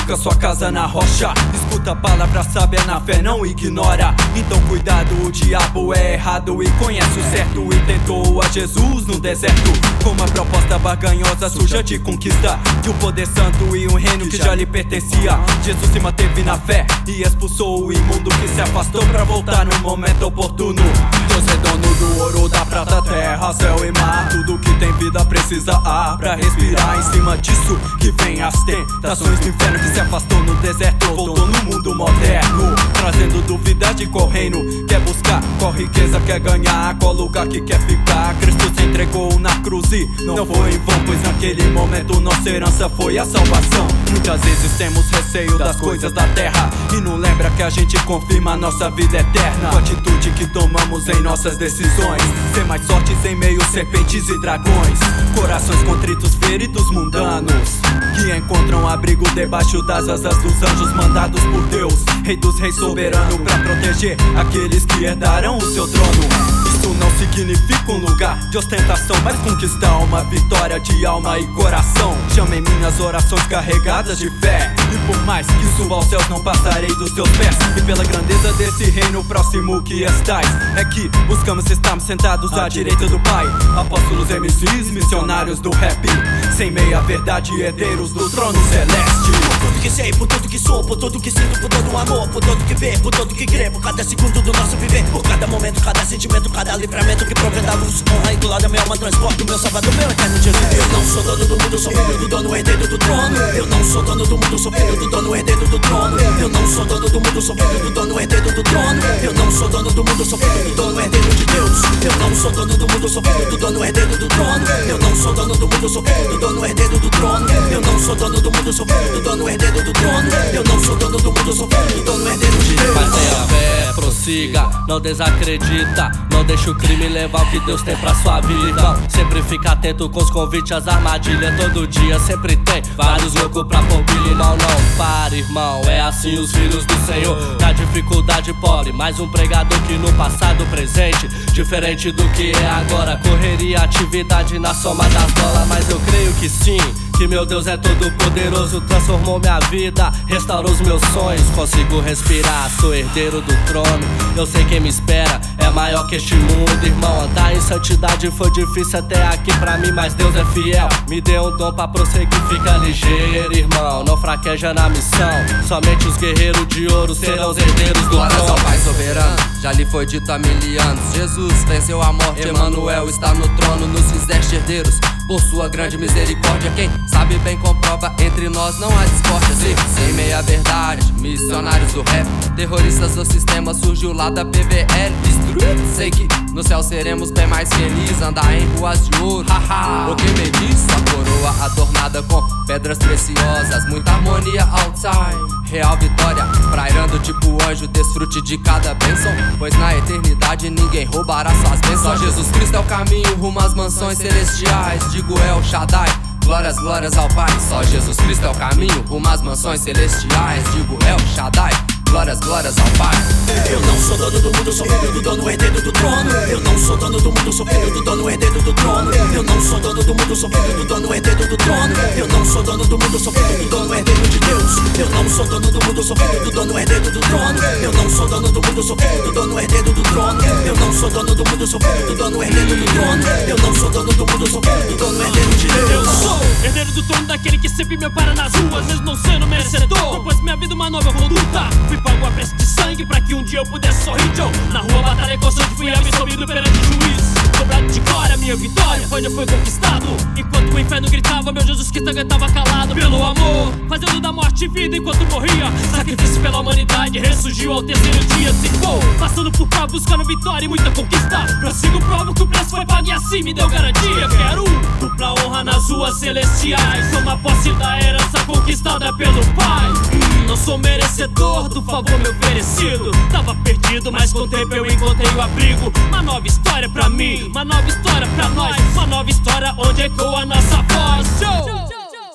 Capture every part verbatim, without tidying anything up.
edifica sua casa na rocha. Escuta a palavra sábia na fé, não ignora. Então cuidado, o diabo é errado e conhece o certo, e tentou a Jesus no deserto com uma proposta barganhosa, suja de conquista, de um poder santo e um reino que já lhe pertencia. Jesus se manteve na fé e expulsou o imundo que se afastou pra voltar no momento oportuno. Deus é dono do ouro, da prata, terra, céu e mar. Tudo que tem vida precisa ar pra respirar. Em cima disso que vem as tentações do inferno, que se afastou no deserto, voltou no mundo moderno, trazendo dúvida de qual reino quer buscar, qual riqueza quer ganhar, qual lugar que quer ficar. Cristo se entregou na cruz e não foi em vão, pois naquele momento nossa herança foi a salvação. Muitas vezes temos receio das coisas da terra e não lembra que a gente confirma a nossa vida eterna com a atitude que tomamos em nossas decisões. Ser mais sortes em meio serpentes e dragões, corações contritos, feridos, mundanos, que encontram abrigo debaixo das asas dos anjos mandados por Deus, Rei dos reis soberano, pra proteger aqueles que herdarão o seu trono. Isso não significa um lugar de ostentação, mas conquistar uma vitória de alma e coração. Chamem minhas orações carregadas de fé, e por mais que suba aos céus não passarei dos teus pés. E pela grandeza desse reino próximo que estais, é que buscamos estarmos sentados à direita do Pai. Apóstolos, M Cs, missionários do rap, sem meia verdade, herdeiros do trono celeste. Por tudo que sei, por tudo que sou, por tudo que sinto, por todo o amor, por tudo que vê, por tudo que crê, por cada segundo do nosso viver, por cada momento, cada sentimento, cada livramento que provém da luz, honra e glória, minha alma transporta o meu salvador, meu eterno Jesus. Eu não sou dono do mundo, sou filho do dono, herdeiro do trono. Eu não sou dono do mundo, sou filho do dono, herdeiro do trono. Eu não sou dono do mundo, sou filho do dono, herdeiro do trono. Eu não sou dono do mundo, sou filho do dono, herdeiro de Deus. Eu não sou dono do mundo, sou filho do dono, herdeiro do trono. Eu não sou dono do mundo, sou filho do dono, herdeiro do trono. Eu não sou dono do mundo, sou filho do dono, herdeiro do trono. Eu não sou dono do mundo, sou filho do dono, herdeiro de Deus. Mas tenha fé, prossiga, não desacredita, não deixa o crime levar o que Deus tem pra sua vida. Então, sempre fica atento com os convites, as armadilhas. Todo dia sempre tem vários loucos pra pôr pilha. Irmão, não para, irmão, é assim os filhos do Senhor. Na dificuldade pobre, mais um pregador que no passado presente, diferente do que é agora. Correria, atividade na soma das bolas, mas eu creio que sim, que meu Deus é todo poderoso, transformou minha vida, restaurou os meus sonhos. Consigo respirar, sou herdeiro do trono. Eu sei quem me espera, é maior que este mundo, irmão. Andar em santidade foi difícil até aqui pra mim, mas Deus é fiel, me deu um dom pra prosseguir. Fica ligeiro, irmão, não fraqueja na missão. Somente os guerreiros de ouro serão os herdeiros do Glórias trono. ao Pai soberano, já lhe foi dito há mil anos. Jesus venceu a morte, Emanuel está no trono. Nos fizeste herdeiros por sua grande misericórdia. Quem sabe bem comprova, entre nós não há discórdia. Sim, sem meia verdade, missionários do rap, terroristas do sistema, surgiu lá da P V L. Destruído, sei que no céu seremos bem mais felizes, andar em ruas de ouro. Haha, o que me diz? A coroa adornada com pedras preciosas, muita harmonia all time. Real vitória, prairando tipo anjo, desfrute de cada bênção, pois na eternidade ninguém roubará suas bênçãos. Só Jesus Cristo é o caminho rumo às mansões celestiais, digo El Shaddai, glórias, glórias ao Pai. Só Jesus Cristo é o caminho rumo às mansões celestiais, digo El Shaddai, glórias, glórias ao Pai. Eu não sou dono do mundo, sou filho do dono, herdeiro do trono. Eu não sou dono do mundo, sou filho do dono, herdeiro do trono. Eu não sou dono do mundo, sou filho do dono, herdeiro do trono. Eu não sou dono do mundo, sou filho do dono, herdeiro de Deus. Eu não sou dono do mundo, sou filho do dono, herdeiro do trono. Eu não sou dono do mundo, sou filho do dono, herdeiro do trono. Eu não sou dono do mundo, sou filho do dono, herdeiro do trono. Eu não sou dono do mundo, sou filho do dono, herdeiro de Deus. Eu sou herdeiro do trono, daquele que sempre me para nas ruas, mesmo não sendo merecedor. Propôs minha vida uma nova conduta, fui pago a preço de sangue pra que um dia eu pudesse sorrir. Joe, na rua batalha constante, fui absolvido perante o juiz. Cobrado de glória, minha vitória foi, já foi conquistado. Enquanto o inferno gritava, meu Jesus Cristo cantava calado. Pelo amor, fazendo da morte vida enquanto morria. Sacrifício pela humanidade, ressurgiu ao terceiro dia. Se for, passando por prova, buscando vitória e muita conquista. Prossigo, provo que o preço foi pago e assim me deu garantia. Quero dupla honra nas ruas celestiais, toma posse da herança conquistada pelo Pai. hum, Não sou merecedor do favor me oferecido, tava perdido, mas com o tempo eu encontrei o abrigo. Uma nova história pra mim, uma nova história pra nós, uma nova história onde ecoa a nossa voz. Show!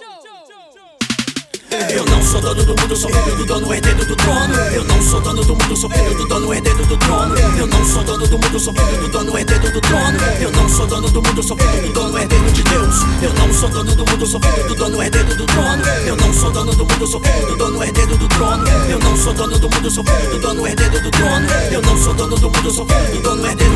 Eu não sou dono do mundo, sou filho do dono, herdeiro do trono. Eu não sou dono do mundo, sou filho do dono, herdeiro do trono. Eu não sou dono do mundo, sou filho do dono, herdeiro do trono. Eu não sou dono do mundo, sou filho do dono, herdeiro de Deus. Eu não sou sou dono do mundo, sou filho do dono, herdeiro do trono. Eu não sou dono do mundo, sou filho do dono, herdeiro do trono. Eu não sou dono do mundo, sou filho do dono, herdeiro do trono. Eu não sou dono do mundo, sou filho do dono, herdeiro